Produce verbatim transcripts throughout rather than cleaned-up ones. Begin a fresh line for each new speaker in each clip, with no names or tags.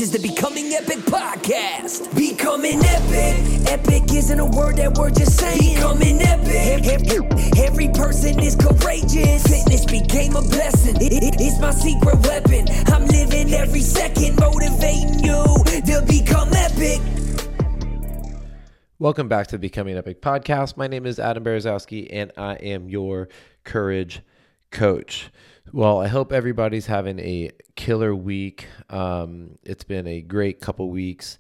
is the Becoming Epic podcast. Becoming epic. Epic isn't a word that we're just saying. Becoming epic. Every, every person is courageous. Fitness became a blessing. It, it, it's my secret weapon. I'm living every second, motivating you to become epic.
Welcome back to the Becoming Epic podcast. My name is Adam Berezowski, and I am your courage coach. Well, I hope everybody's having a killer week. Um, it's been a great couple weeks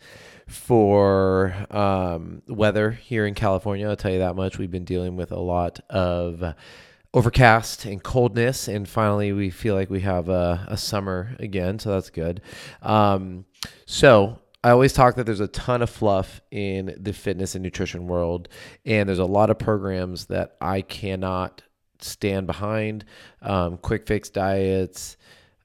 for um, weather here in California. I'll tell you that much. We've been dealing with a lot of overcast and coldness, and finally we feel like we have a, a summer again, so that's good. Um, so I always talk that there's a ton of fluff in the fitness and nutrition world, and there's a lot of programs that I cannot stand behind. Um, quick fix diets,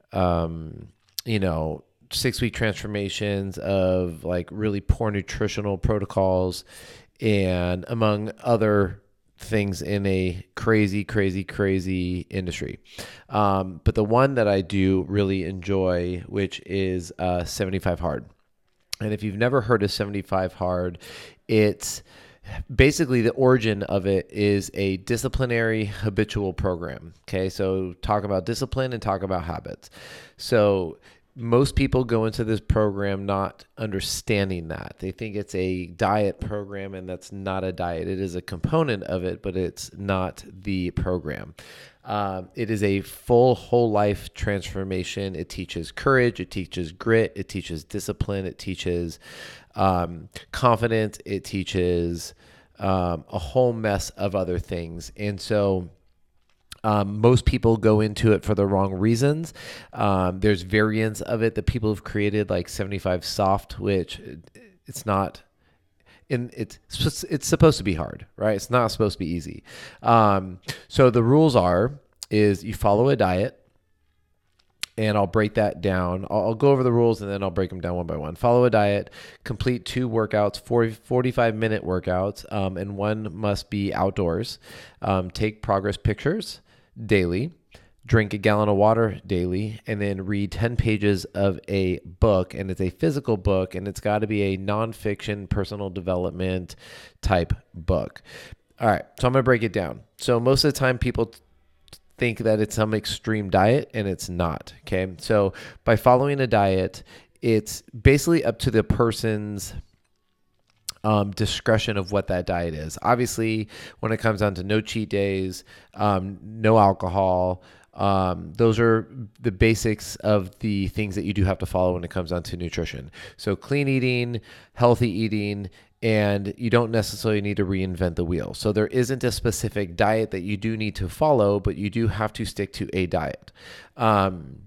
um, you know, six week transformations of like really poor nutritional protocols, and among other things in a crazy, crazy, crazy industry. Um, but the one that I do really enjoy, which is uh, seventy-five hard. And if you've never heard of seventy-five hard, it's basically the origin of it is a disciplinary habitual program. Okay, so talk about discipline and talk about habits. So most people go into this program not understanding that. They think it's a diet program, and that's not a diet. It is a component of it, but it's not the program. Um, it is a full whole life transformation. It teaches courage. It teaches grit. It teaches discipline. It teaches um, confidence. It teaches um, a whole mess of other things. And so Um, most people go into it for the wrong reasons. Um, there's variants of it that people have created, like seventy-five soft, which it's not. And it's it's supposed to be hard, right? It's not supposed to be easy. Um, so the rules are is you follow a diet, and I'll break that down. I'll, I'll go over the rules, and then I'll break them down one by one. Follow a diet, complete two workouts, forty, forty-five minute workouts, um, and one must be outdoors. Um, take progress pictures daily, drink a gallon of water daily, and then read ten pages of a book. And it's a physical book, and it's got to be a nonfiction personal development type book. All right, so I'm going to break it down. So most of the time people t- think that it's some extreme diet, and it's not. Okay, so by following a diet, it's basically up to the person's Um, discretion of what that diet is. Obviously, when it comes down to no cheat days, um, no alcohol, um, those are the basics of the things that you do have to follow when it comes down to nutrition. So clean eating, healthy eating, and you don't necessarily need to reinvent the wheel. So there isn't a specific diet that you do need to follow, but you do have to stick to a diet. Um,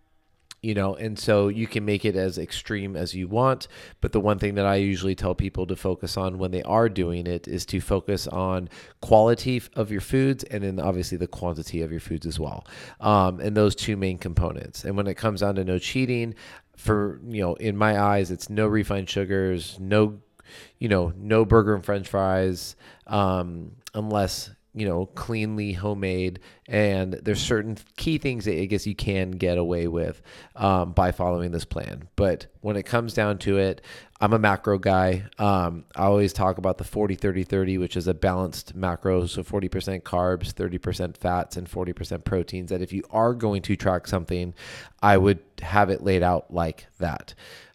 You know, and so you can make it as extreme as you want. But the one thing that I usually tell people to focus on when they are doing it is to focus on quality of your foods, and then obviously the quantity of your foods as well. Um, and those two main components. And when it comes down to no cheating, for, you know, in my eyes, it's no refined sugars, no, you know, no burger and French fries, um, unless you know, cleanly homemade. And there's certain key things that I guess you can get away with um, by following this plan. But when it comes down to it, I'm a macro guy. Um, I always talk about the forty thirty thirty, which is a balanced macro. So forty percent carbs, thirty percent fats, and forty percent proteins. That if you are going to track something, I would have it laid out like that.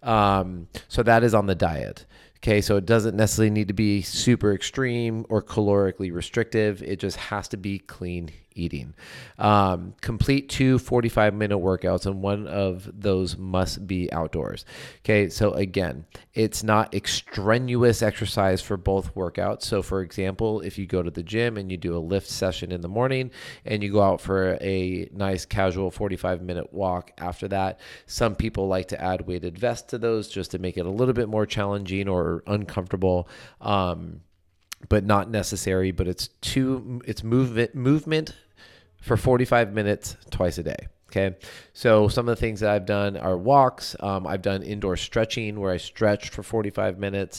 Um, so that is on the diet. Okay, so it doesn't necessarily need to be super extreme or calorically restrictive. It just has to be clean eating. Um, complete two forty-five minute workouts, and one of those must be outdoors. Okay, so again, it's not extraneous exercise for both workouts. So for example, if you go to the gym and you do a lift session in the morning and you go out for a nice casual forty-five minute walk after that, some people like to add weighted vests to those just to make it a little bit more challenging or uncomfortable. Um, but not necessary, but it's two, it's movement, movement for forty-five minutes twice a day. Okay. So some of the things that I've done are walks. Um, I've done indoor stretching where I stretched for forty-five minutes,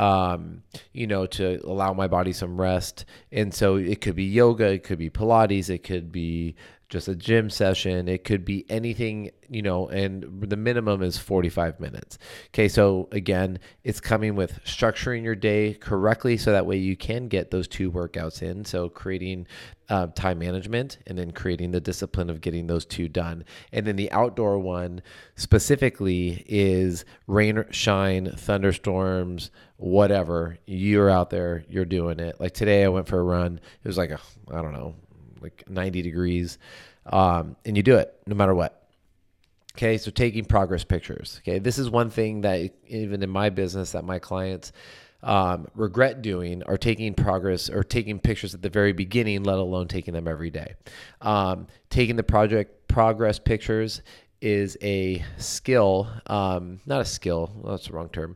um, you know, to allow my body some rest. And so it could be yoga, it could be Pilates, it could be just a gym session. It could be anything, you know, and the minimum is forty-five minutes. Okay. So again, it's coming with structuring your day correctly so that way you can get those two workouts in. So creating uh, time management and then creating the discipline of getting those two done. And then the outdoor one specifically is rain, shine, thunderstorms, whatever. You're out there, you're doing it. Like today I went for a run. It was like, a, I don't know, like ninety degrees. Um, and you do it no matter what. Okay. So taking progress pictures. Okay. This is one thing that even in my business that my clients um, regret doing, are taking progress or taking pictures at the very beginning, let alone taking them every day. Um, taking the project progress pictures is a skill, um, not a skill. Well, that's the wrong term.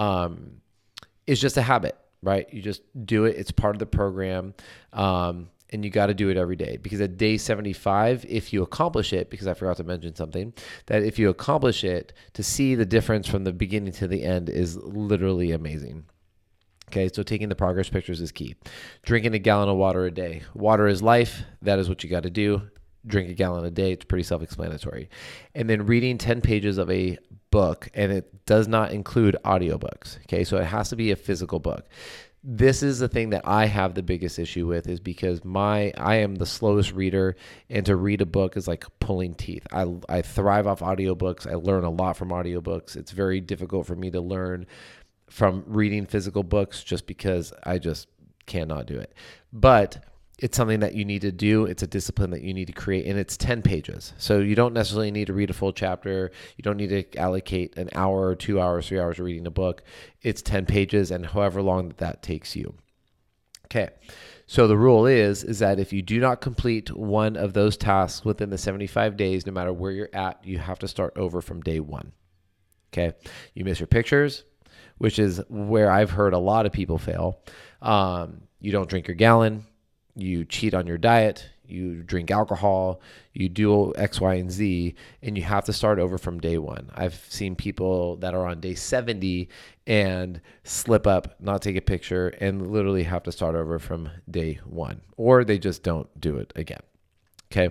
Um, it's just a habit, right? You just do it. It's part of the program. Um, And you got to do it every day, because at day seventy-five, if you accomplish it, because I forgot to mention something, that if you accomplish it, to see the difference from the beginning to the end is literally amazing. Okay, so taking the progress pictures is key. Drinking a gallon of water a day. Water is life. That is what you got to do. Drink a gallon a day. It's pretty self-explanatory. And then reading ten pages of a book, and it does not include audiobooks. Okay, so it has to be a physical book. This is the thing that I have the biggest issue with, is because my I am the slowest reader, and to read a book is like pulling teeth. I, I thrive off audiobooks. I learn a lot from audiobooks. It's very difficult for me to learn from reading physical books just because I just cannot do it. But it's something that you need to do. It's a discipline that you need to create, and it's ten pages. So you don't necessarily need to read a full chapter. You don't need to allocate an hour or two hours, three hours of reading a book. It's ten pages, and however long that, that takes you. Okay. So the rule is, is that if you do not complete one of those tasks within the seventy-five days, no matter where you're at, you have to start over from day one. Okay. You miss your pictures, which is where I've heard a lot of people fail. Um, you don't drink your gallon. You cheat on your diet, you drink alcohol, you do X, Y, and Z, and you have to start over from day one. I've seen people that are on day seventy and slip up, not take a picture, and literally have to start over from day one, or they just don't do it again. Okay.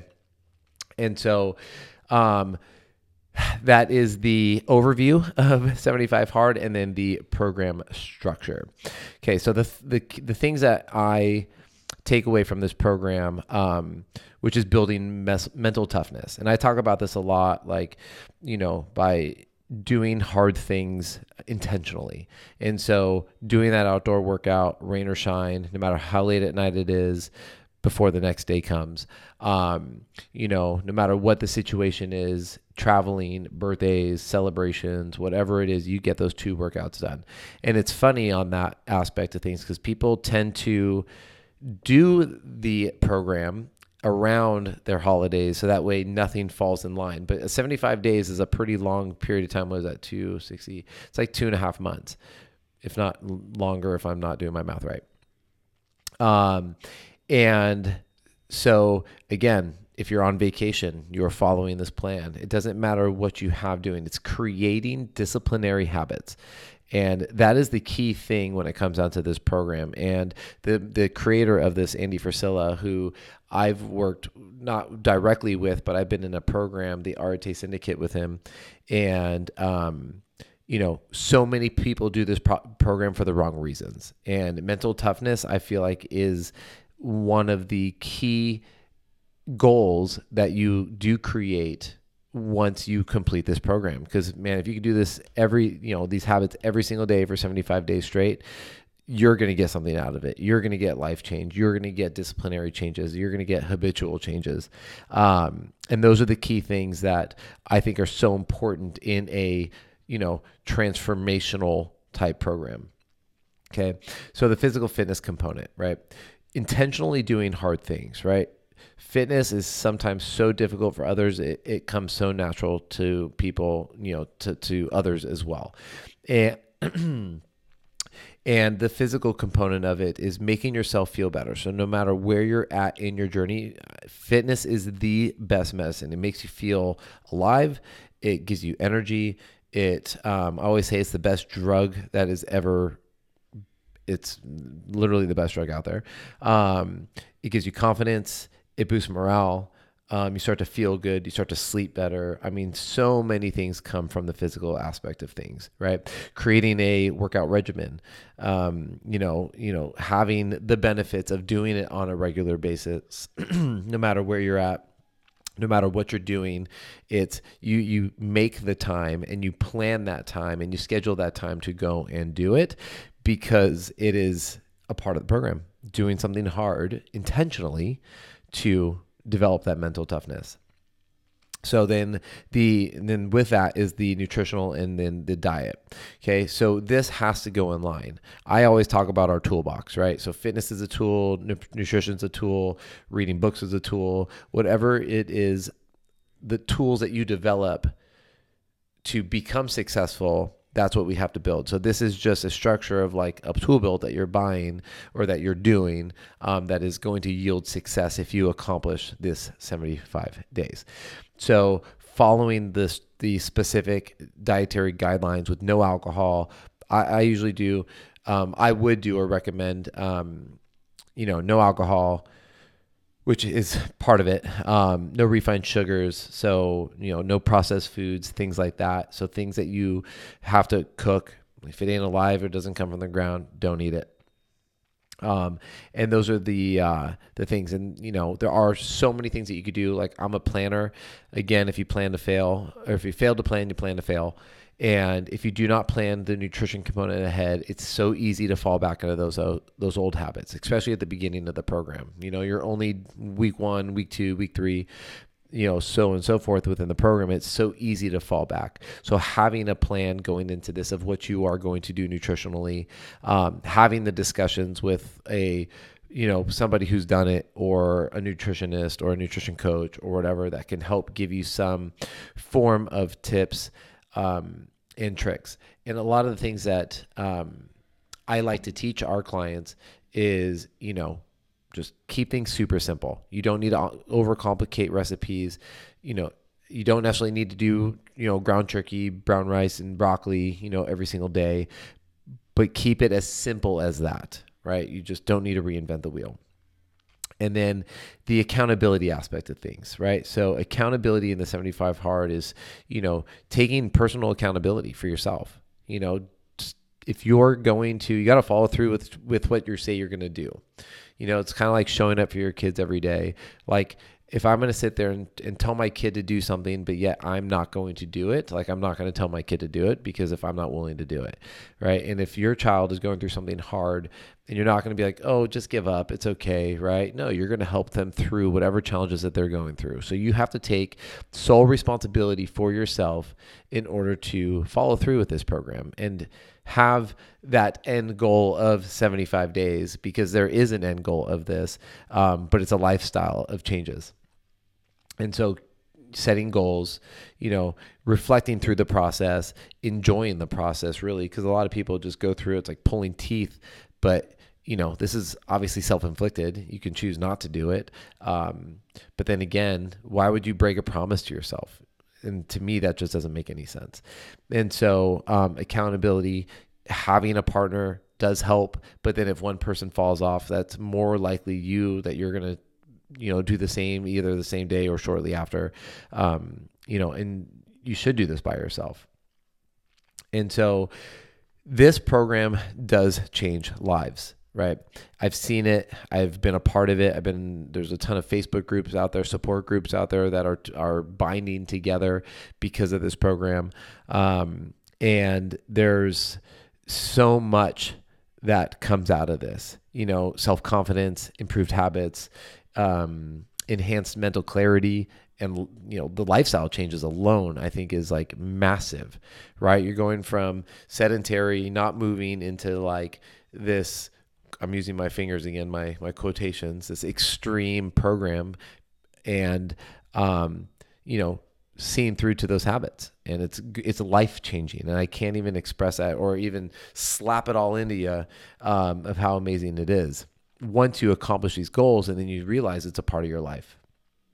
And so, um, that is the overview of seventy-five hard, and then the program structure. Okay. So the, the, the things that I take away from this program, um, which is building mes- mental toughness. And I talk about this a lot, like, you know, by doing hard things intentionally. And so doing that outdoor workout, rain or shine, no matter how late at night it is, before the next day comes, um, you know, no matter what the situation is, traveling, birthdays, celebrations, whatever it is, you get those two workouts done. And it's funny on that aspect of things, because people tend to do the program around their holidays, so that way nothing falls in line. But seventy-five days is a pretty long period of time. What is that? two hundred sixty? It's like two and a half months, if not longer, if I'm not doing my math right. Um, and so again, if you're on vacation, you're following this plan. It doesn't matter what you have doing. It's creating disciplinary habits. And that is the key thing when it comes down to this program. And the the creator of this, Andy Frisella, who I've worked not directly with, but I've been in a program, the Arete Syndicate, with him. And, um, you know, so many people do this pro- program for the wrong reasons. And mental toughness, I feel like, is one of the key goals that you do create once you complete this program. Because, man, if you can do this every, you know, these habits every single day for seventy-five days straight, you're going to get something out of it. You're going to get life change. You're going to get disciplinary changes. You're going to get habitual changes. Um, and those are the key things that I think are so important in a, you know, transformational type program. Okay. So the physical fitness component, right? Intentionally doing hard things, right? Fitness is sometimes so difficult for others. It, it comes so natural to people, you know, to, to others as well. And, and the physical component of it is making yourself feel better. So no matter where you're at in your journey, fitness is the best medicine. It makes you feel alive. It gives you energy. It, um, I always say it's the best drug that is ever It's literally the best drug out there. Um, it gives you confidence. It boosts morale. Um, you start to feel good. You start to sleep better. I mean, so many things come from the physical aspect of things, right? Creating a workout regimen, um, you know, you know, having the benefits of doing it on a regular basis, no matter where you're at. No matter what you're doing, it's you you make the time and you plan that time and you schedule that time to go and do it, because it is a part of the program. Doing something hard intentionally to develop that mental toughness. So then the then with that is the nutritional and then the diet. Okay, so this has to go in line. I always talk about our toolbox, right? So fitness is a tool, nutrition is a tool, reading books is a tool, whatever it is, the tools that you develop to become successful, that's what we have to build. So this is just a structure of like a tool build that you're buying or that you're doing um, that is going to yield success if you accomplish this seventy-five days. So following this, the specific dietary guidelines with no alcohol, I, I usually do, um, I would do or recommend, um, you know, no alcohol, which is part of it. Um, no refined sugars. So, you know, no processed foods, things like that. So things that you have to cook, if it ain't alive or doesn't come from the ground, don't eat it. Um, and those are the, uh, the things. And, you know, there are so many things that you could do. Like I'm a planner. Again, if you plan to fail, or if you fail to plan, you plan to fail. And if you do not plan the nutrition component ahead, it's so easy to fall back into those uh, those old habits, especially at the beginning of the program. You know, you're only week one, week two, week three, you know, so and so forth within the program. It's so easy to fall back. So having a plan going into this of what you are going to do nutritionally, um, having the discussions with a you know, somebody who's done it, or a nutritionist or a nutrition coach or whatever that can help give you some form of tips Um, and tricks. And a lot of the things that um, I like to teach our clients is, you know, just keep things super simple. You don't need to overcomplicate recipes. You know, you don't necessarily need to do, you know, ground turkey, brown rice, and broccoli, you know, every single day, but keep it as simple as that, right? You just don't need to reinvent the wheel. And then the accountability aspect of things, right? So accountability in the seventy-five hard is, you know, taking personal accountability for yourself. You know, if you're going to, you got to follow through with, with what you say you're going to do. You know, it's kind of like showing up for your kids every day. Like if I'm going to sit there and, and tell my kid to do something, but yet I'm not going to do it, like I'm not going to tell my kid to do it because if I'm not willing to do it, right? And if your child is going through something hard and you're not going to be like, oh, just give up, it's okay, right? No, you're going to help them through whatever challenges that they're going through. So you have to take sole responsibility for yourself in order to follow through with this program and have that end goal of seventy-five days, because there is an end goal of this, um, but it's a lifestyle of changes. And so setting goals, you know, reflecting through the process, enjoying the process really, because a lot of people just go through, it's like pulling teeth, but you know, this is obviously self-inflicted. You can choose not to do it. Um, but then again, why would you break a promise to yourself? And to me, that just doesn't make any sense. And so um, accountability, having a partner does help. But then if one person falls off, that's more likely you that you're going to, you know, do the same, either the same day or shortly after, um, you know, and you should do this by yourself. And so this program does change lives. Right. I've seen it. I've been a part of it. I've been, there's a ton of Facebook groups out there, support groups out there that are, are binding together because of this program. Um, and there's so much that comes out of this, you know, self-confidence, improved habits, um, enhanced mental clarity, and, you know, the lifestyle changes alone, I think, is like massive, right? You're going from sedentary, not moving, into like this, I'm using my fingers again, my, my quotations, this extreme program, and, um, you know, seeing through to those habits, and it's, it's life changing, and I can't even express that or even slap it all into you, um, of how amazing it is once you accomplish these goals, and then you realize it's a part of your life.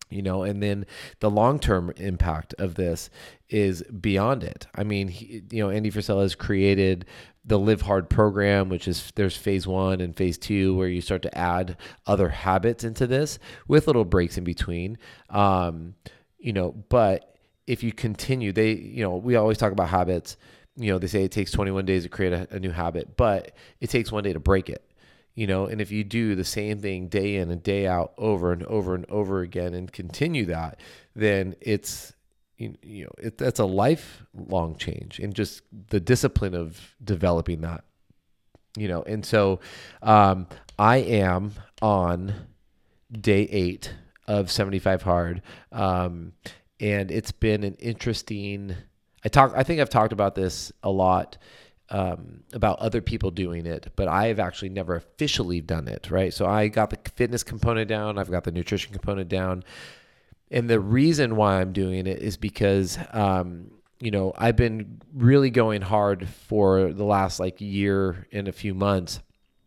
You know, and then the long-term impact of this is beyond it. I mean, he, you know, Andy Frisella has created the Live Hard program, which is there's phase one and phase two, where you start to add other habits into this with little breaks in between. Um, you know, but if you continue, they, you know, we always talk about habits. You know, they say it takes twenty-one days to create a, a new habit, but it takes one day to break it. You know, and if you do the same thing day in and day out over and over and over again and continue that, then it's, you, you know, it, that's a lifelong change in just the discipline of developing that, you know. And so um, I am on day eight of seventy-five Hard. Um, and it's been an interesting, I talk, I think I've talked about this a lot, Um, about other people doing it, but I have actually never officially done it, right? So I got the fitness component down, I've got the nutrition component down, and the reason why I'm doing it is because, um, you know, I've been really going hard for the last like year and a few months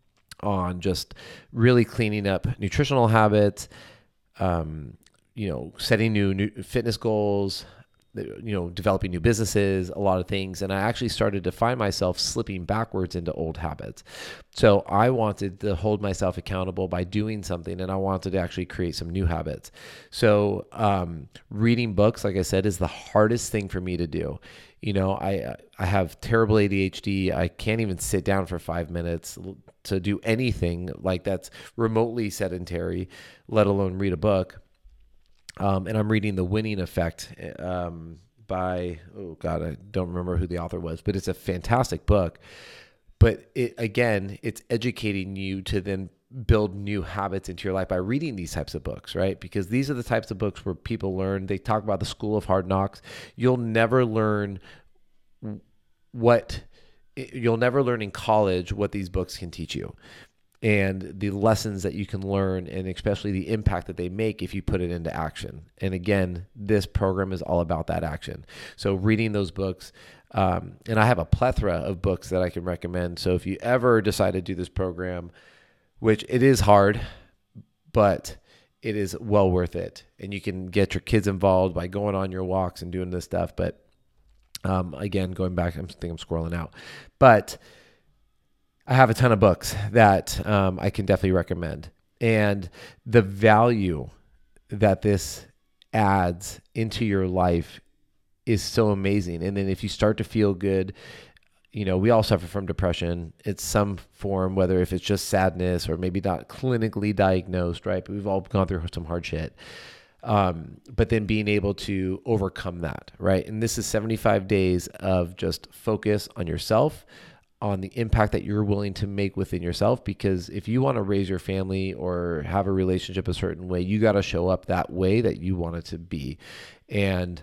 on just really cleaning up nutritional habits, um, you know, setting new, new fitness goals, you know, developing new businesses, a lot of things. And I actually started to find myself slipping backwards into old habits. So I wanted to hold myself accountable by doing something, and I wanted to actually create some new habits. So um, reading books, like I said, is the hardest thing for me to do. You know, I I have terrible A D H D. I can't even sit down for five minutes to do anything like that's remotely sedentary, let alone read a book. Um, and I'm reading The Winning Effect um, by, oh God, I don't remember who the author was, but it's a fantastic book. But it, again, it's educating you to then build new habits into your life by reading these types of books, right? Because these are the types of books where people learn. They talk about the school of hard knocks. You'll never learn what, you'll never learn in college what these books can teach you, and the lessons that you can learn, and especially the impact that they make if you put it into action. And again, this program is all about that action. So reading those books, um, and I have a plethora of books that I can recommend. So if you ever decide to do this program, which it is hard, but it is well worth it. And you can get your kids involved by going on your walks and doing this stuff. But um, again, going back, I think I'm scrolling out. But I have a ton of books that um, I can definitely recommend. And the value that this adds into your life is so amazing. And then if you start to feel good, you know, we all suffer from depression. It's some form, whether if it's just sadness or maybe not clinically diagnosed, right? But we've all gone through some hard shit. Um, but then being able to overcome that, right? And this is seventy-five days of just focus on yourself, on the impact that you're willing to make within yourself. Because if you want to raise your family or have a relationship a certain way, you got to show up that way that you want it to be. And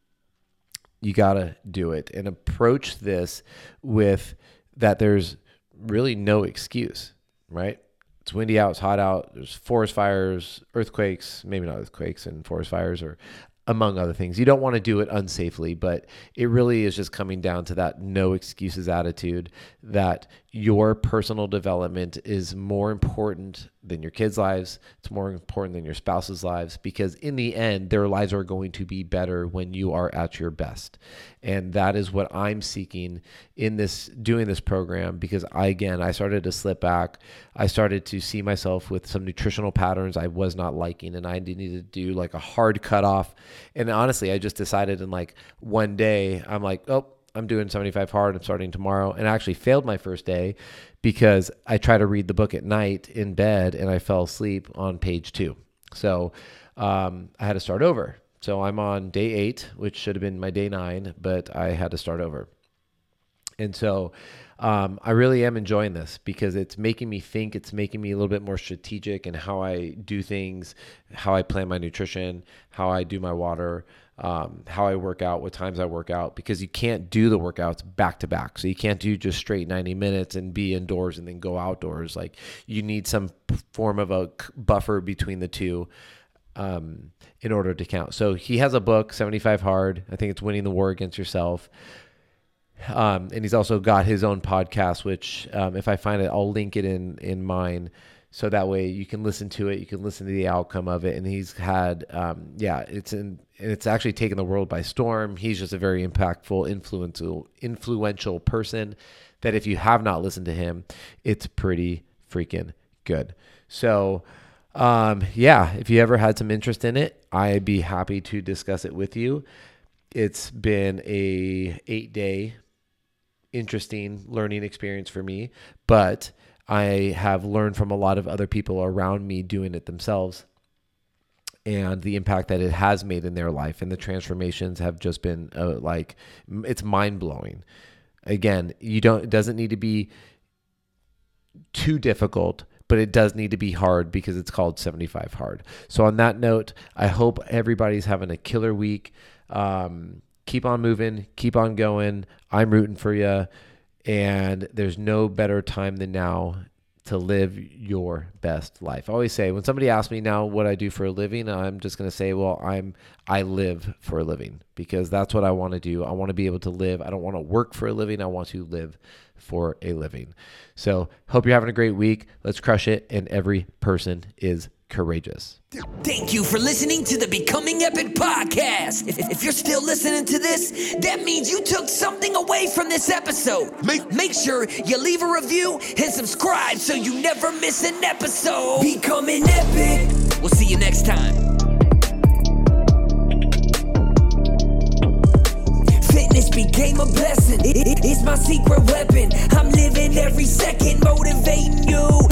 you got to do it and approach this with that there's really no excuse, right? It's windy out, it's hot out, there's forest fires, earthquakes, maybe not earthquakes and forest fires, or among other things. You don't want to do it unsafely, but it really is just coming down to that no excuses attitude, that your personal development is more important than your kids' lives. It's more important than your spouse's lives, because in the end, their lives are going to be better when you are at your best. And that is what I'm seeking in this, doing this program, because I, again, I started to slip back. I started to see myself with some nutritional patterns I was not liking, and I needed to do like a hard cutoff. And honestly, I just decided in like one day, I'm like, oh, I'm doing seventy-five hard. I'm starting tomorrow. And I actually failed my first day because I tried to read the book at night in bed and I fell asleep on page two. So um, I had to start over. So I'm on day eight, which should have been my day nine, but I had to start over. And so um, I really am enjoying this because it's making me think, it's making me a little bit more strategic in how I do things, how I plan my nutrition, how I do my water, um, how I work out, what times I work out, because you can't do the workouts back to back. So you can't do just straight ninety minutes and be indoors and then go outdoors. Like you need some form of a buffer between the two um, in order to count. So he has a book, seventy-five hard. I think it's Winning the War Against Yourself. Um, and he's also got his own podcast, which um, if I find it, I'll link it in, in mine. So that way you can listen to it, you can listen to the outcome of it. And he's had, um, yeah, it's in, and it's actually taken the world by storm. He's just a very impactful, influential, influential person that if you have not listened to him, it's pretty freaking good. So, um, yeah, if you ever had some interest in it, I'd be happy to discuss it with you. It's been a eight day interesting learning experience for me, but I have learned from a lot of other people around me doing it themselves and the impact that it has made in their life. And the transformations have just been uh, like, it's mind blowing. Again, you don't, it doesn't need to be too difficult, but it does need to be hard because it's called seventy-five hard. So on that note, I hope everybody's having a killer week. Um, keep on moving, keep on going. I'm rooting for you. And there's no better time than now to live your best life. I always say, when somebody asks me now what I do for a living, I'm just going to say, well, I'm, I live for a living because that's what I want to do. I want to be able to live. I don't want to work for a living. I want to live for a living. So hope you're having a great week. Let's crush it. And every person is courageous.
Thank you for listening to the Becoming Epic podcast. If, if you're still listening to this, that means you took something away from this episode. Make, make sure you leave a review and subscribe so you never miss an episode. Becoming Epic. We'll see you next time. Fitness became a blessing. It, it, it's my secret weapon. I'm living every second motivating you.